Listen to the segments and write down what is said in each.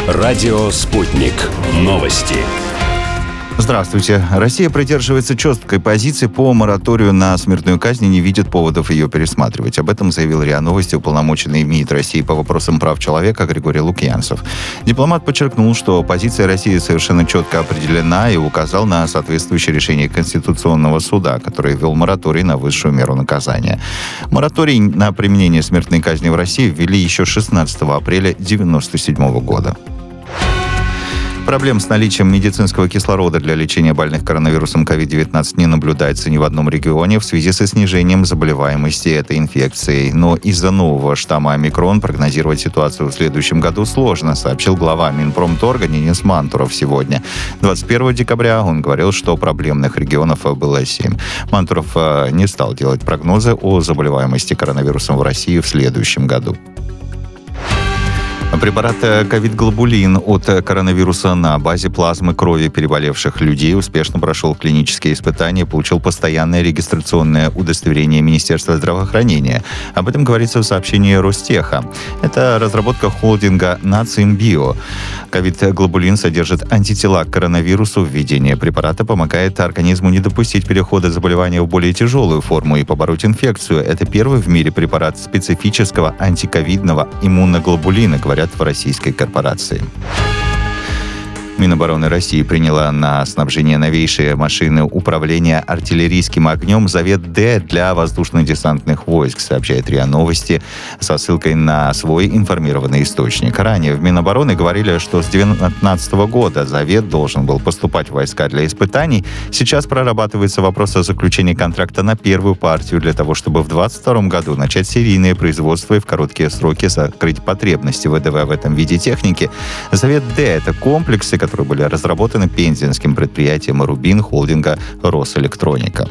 Радио «Спутник». Новости. Здравствуйте. Россия придерживается четкой позиции по мораторию на смертную казнь и не видит поводов ее пересматривать. Об этом заявил РИА Новости уполномоченный МИД России по вопросам прав человека Григорий Лукьянцев. Дипломат подчеркнул, что позиция России совершенно четко определена и указал на соответствующее решение Конституционного суда, который ввел мораторий на высшую меру наказания. Мораторий на применение смертной казни в России ввели еще 16 апреля 1997 года. Проблем с наличием медицинского кислорода для лечения больных коронавирусом COVID-19 не наблюдается ни в одном регионе в связи со снижением заболеваемости этой инфекцией. Но из-за нового штамма омикрон прогнозировать ситуацию в следующем году сложно, сообщил глава Минпромторга Денис Мантуров сегодня. 21 декабря он говорил, что проблемных регионов было 7. Мантуров не стал делать прогнозы о заболеваемости коронавирусом в России в следующем году. Препарат ковид-глобулин от коронавируса на базе плазмы крови переболевших людей успешно прошел клинические испытания и получил постоянное регистрационное удостоверение Министерства здравоохранения. Об этом говорится в сообщении Ростеха. Это разработка холдинга «Нацимбио». Ковид-глобулин содержит антитела к коронавирусу. Введение препарата помогает организму не допустить перехода заболевания в более тяжелую форму и побороть инфекцию. Это первый в мире препарат специфического антиковидного иммуноглобулина, говорят в российской корпорации. Минобороны России приняла на снабжение новейшие машины управления артиллерийским огнем «Завет-Д» для воздушно-десантных войск, сообщает РИА Новости со ссылкой на свой информированный источник. Ранее в Минобороны говорили, что с 2019 года «Завет» должен был поступать в войска для испытаний. Сейчас прорабатывается вопрос о заключении контракта на первую партию для того, чтобы в 2022 году начать серийное производство и в короткие сроки закрыть потребности ВДВ в этом виде техники. «Завет-Д» — это комплексы, которые были разработаны пензенским предприятием «Рубин» холдинга «Росэлектроника».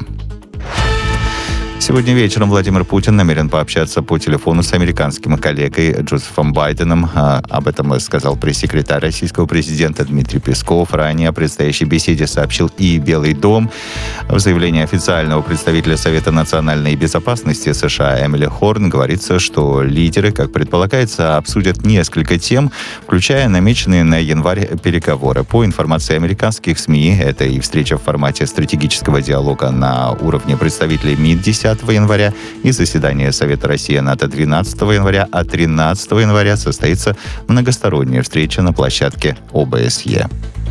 Сегодня вечером Владимир Путин намерен пообщаться по телефону с американским коллегой Джозефом Байденом. Об этом сказал пресс-секретарь российского президента Дмитрий Песков. Ранее о предстоящей беседе сообщил и Белый дом. В заявлении официального представителя Совета национальной безопасности США Эмили Хорн говорится, что лидеры, как предполагается, обсудят несколько тем, включая намеченные на январь переговоры. По информации американских СМИ, это и встреча в формате стратегического диалога на уровне представителей МИД 10 января и заседание Совета Россия-НАТО 12 января, а 13 января состоится многосторонняя встреча на площадке ОБСЕ.